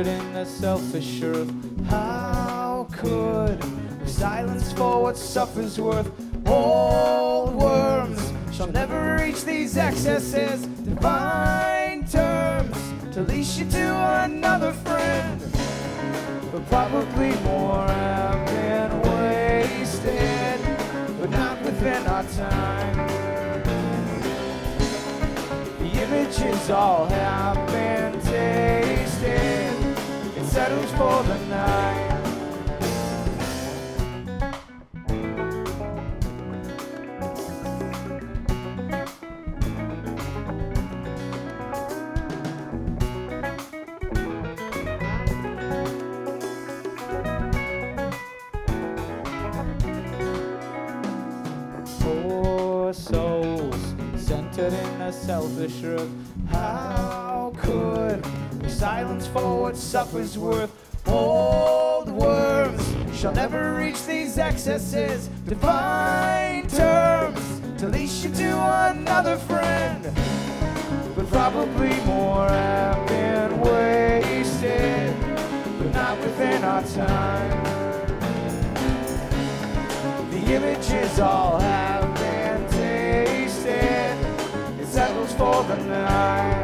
centered in the selfish earth. How could we silence for what suffers worth? Old worms shall never reach these excesses. Divine terms to leash you to another friend, but probably more have been wasted, but not within our time. The images all have been tasted, it settles for the night. Poor souls centered in a selfish earth. How could we silence for what suffers worth? Old worms shall never reach these excesses. Divine terms to leash you to another friend, but probably more have been wasted, but not within our time. The images all have been tasted, it settles for the night.